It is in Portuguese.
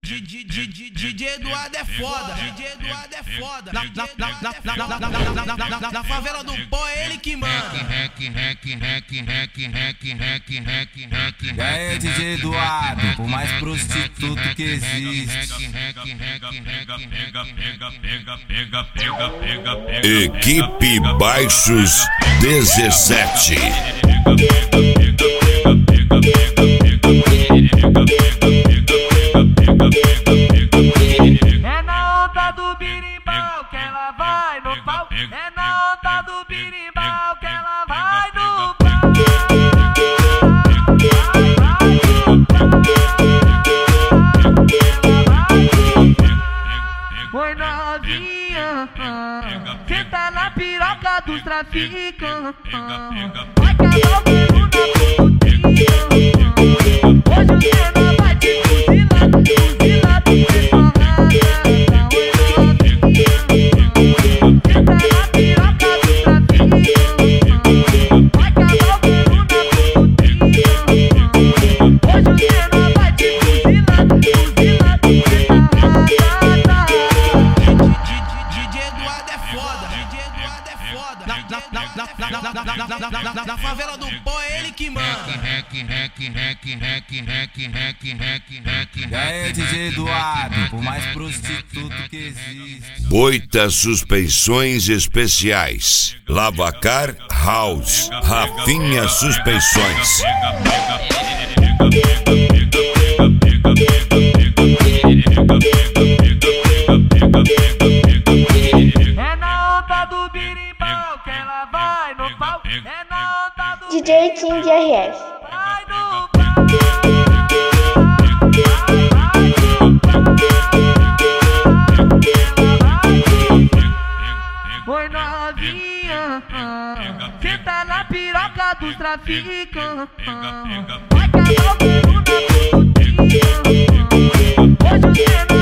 DJ Eduardo é foda, DJ Eduardo é foda. Na favela do pó é ele que manda. E aí, DJ Eduardo, o mais prostituto que existe. Equipe Baixos 17. É na onda do birimbau que ela vai no pau. É na onda do birimbau que ela vai no pau. Oi novinha, senta na piroca dos traficantes. Vai cagar o pelo na putinha. Hoje o menor vai te fuzilar, fuzilar do porrada. Oi novinha, senta na piroca dos traficantes. Vai cagar o pelo na putinha. Hoje o menor vai te fuzilar, fuzilar do porrada. DJ Eduardo é foda, DJ Eduardo é foda. Na favela do pó é ele que manda. E aí, DJ Eduardo, o mais prostituto que existe. Boita Suspensões Especiais. Lavacar House. Rafinha Suspensões. É na onda do birimbau que ela vai no pau. É na onda do DJ King RS. vai no pau. Oi novinha, senta na piroca dos traficantes. Vai cagar o pelo na putinha. Hoje o menor